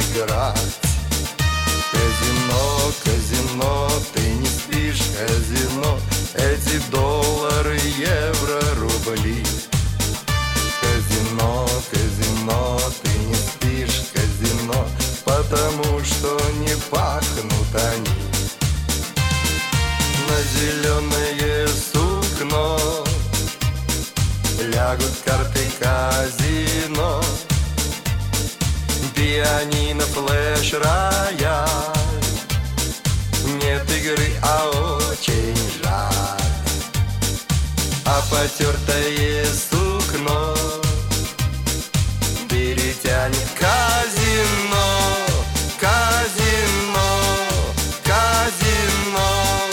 играть. Казино, казино, ты не спишь, казино, эти доллары, евро, рубли. Казино, казино, ты не спишь, казино, потому что не пахнут они. На зеленое сукно лягут карты казино, пианино, флеш, рояль. Нет игры, а очень жаль. А потертое сукно перетянет казино, казино, казино.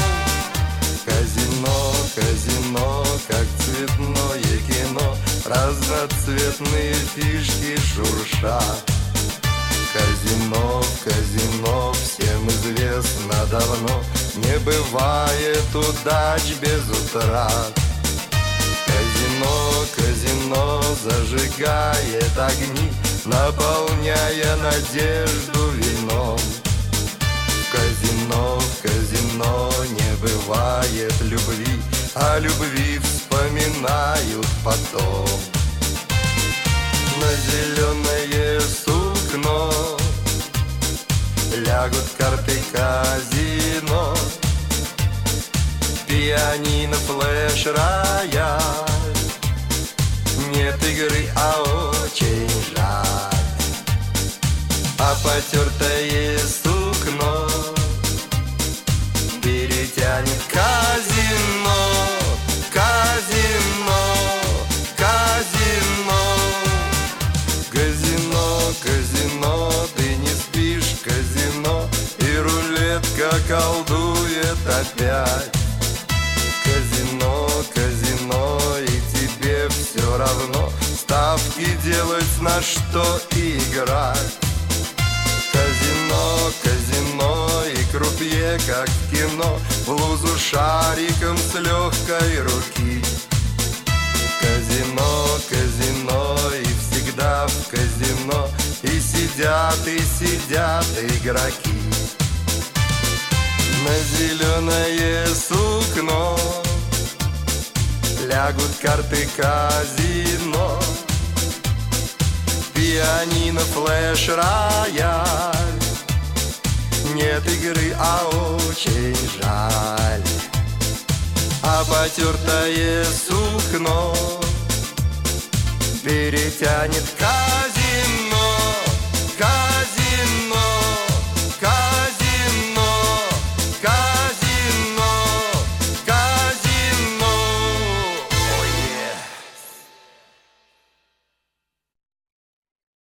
Казино, казино, как цветное кино, разноцветные фишки шуршат. Казино, казино, всем известно давно, не бывает удач без утрат. Казино, казино, зажигает огни, наполняя надежду вином. В казино не бывает любви, а любви вспоминают потом. На зеленое сукно лягут карты казино, пианино, флеш, рояль. Нет игры, а очень жаль. А потертое сукно перетянет казино, казино, казино. Казино, казино, ты не спишь, казино, и рулетка колдует опять. Казино, казино, и тебе все равно ставки делать, на что играть. Казино, казино, и крупье, как в кино, в лузу шариком с легкой руки. Казино, казино, и всегда в казино и сидят игроки. На зеленое сукно лягут карты казино, пианино, флеш, рояль. Нет игры, а очень жаль. А потертое сукно перетянет казино.